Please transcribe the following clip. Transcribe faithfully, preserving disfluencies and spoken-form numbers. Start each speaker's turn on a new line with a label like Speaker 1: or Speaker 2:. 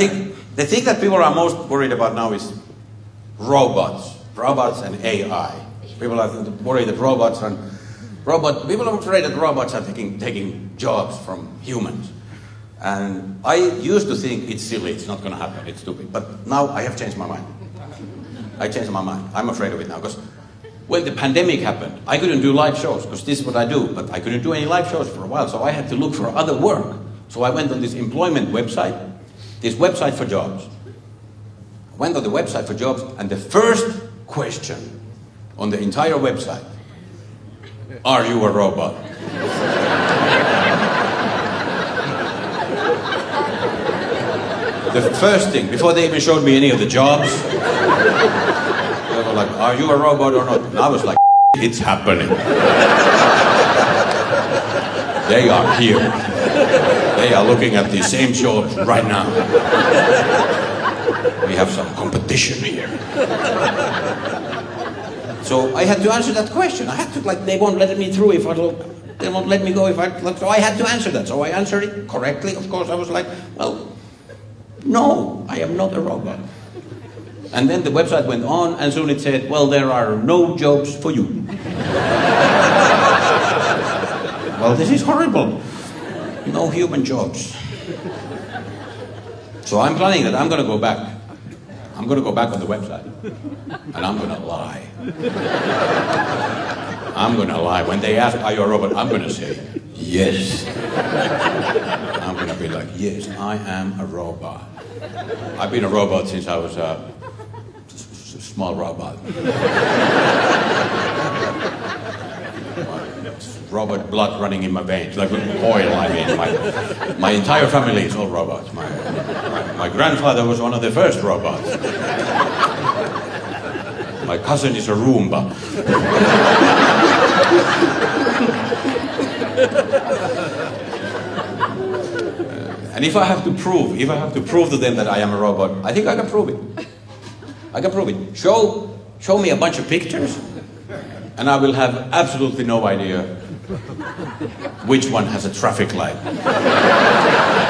Speaker 1: think the thing that people are most worried about now is robots, robots and A I. People are worried that robots and robot. People are afraid that robots are taking taking jobs from humans. And I used to think it's silly, it's not going to happen, it's stupid. But now I have changed my mind. I changed my mind. I'm afraid of it now because when the pandemic happened, I couldn't do live shows because this is what I do. But I couldn't do any live shows for a while, so I had to look for other work. So I went on this employment website, this website for jobs. I went on the website for jobs, and the first question on the entire website, are you a robot? The first thing, before they even showed me any of the jobs, they were like, are you a robot or not? And I was like, it's happening. They are here. They are looking at the same jobs right now. We have some competition here. So I had to answer that question. I had to, like, they won't let me through if I don't, they won't let me go if I, so I had to answer that. So I answered it correctly, of course. I was like, well, no, I am not a robot. And then the website went on, and soon it said, well, there are no jobs for you. Well, this is horrible. No human jobs. So I'm planning that I'm going to go back. I'm going to go back on the website, and I'm going to lie. I'm going to lie. When they ask, are you a robot? I'm going to say, yes. I'm going to be like, yes, I am a robot. I've been a robot since I was a small robot. Robot blood running in my veins, like oil, I mean. My, my entire family is all robots. My, my, my grandfather was one of the first robots. My cousin is a Roomba. And if I have to prove, if I have to prove to them that I am a robot, I think I can prove it. I can prove it. Show, show me a bunch of pictures, and I will have absolutely no idea which one has a traffic light.